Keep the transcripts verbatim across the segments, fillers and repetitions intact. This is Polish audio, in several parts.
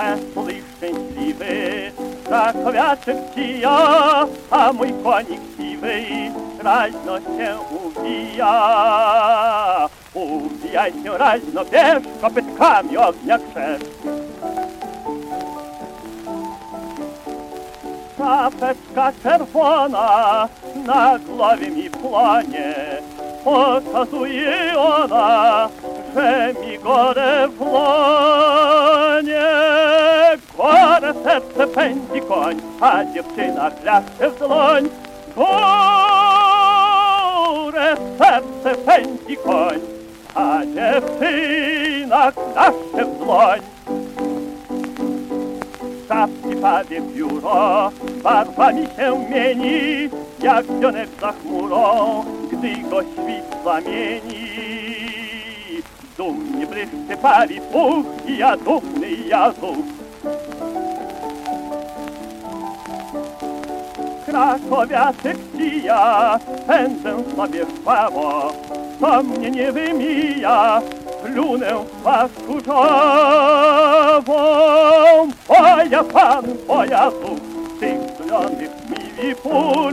wesoły, szczęśliwy, krakowiaczek kija, a mój konik siwy raźno się uwija. Uwijaj się raźno, bierz kopytkami ognia krzew. Czapeczka czerwona na głowie mi płonie, pokazuje ona, że mi gore w łonie. Gore serce pędzi koń, a dziewczyna klaszcze w dłoń. Gore serce pędzi koń, a dziewczyna klaszcze w dłoń. Czapki pawie pióro, barwa mi się mieni, jak dzionek za chmurą, gdy go świt zamieni. Dumnie błyszczy pali puch i ja dumny Jazów. Krakowiaczek kija, pędzę sobie w prawo, co mnie nie wymija, plunę w twarz kurzową. Moja pan, moja zuch, tych zielonych mili pól,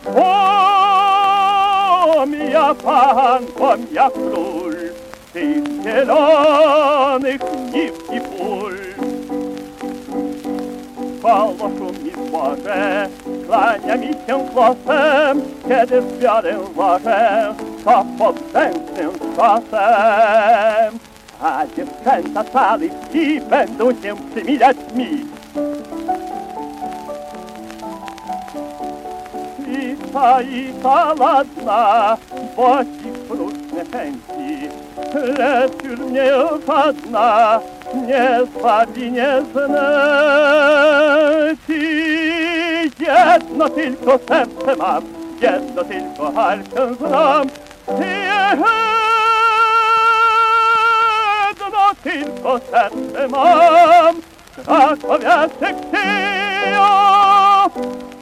o mija pan, o mija król, tych zielonych niw i pól. Koloszu mi zboże, klania mi się głosem, kiedy zbiorę wożę, to pod wężnym szosem. A dziewczęta sali i będą się przymilać mi. I ta, i ta ładna, bo ci próżne chęci, lecz już mnie żadna nie zbawi, nie znęci. Jedno tylko serce mam, jedno tylko walkę znam, jedno tylko serce mam, krakowiaczek kija.